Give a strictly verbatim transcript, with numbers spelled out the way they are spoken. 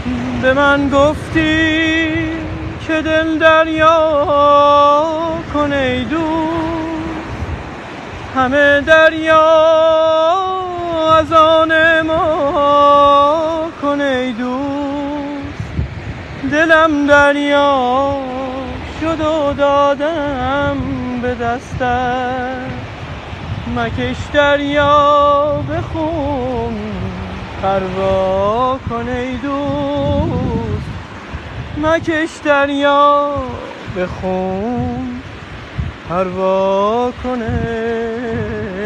به من گفتی که دل دریا کن ای دوست، همه دریا از آن ما کن ای دوست. دلم دریا شد و دادم به دستت، مکش دریا به خون پروا کن ای دوست، مکش دریا به خون پروا کن ای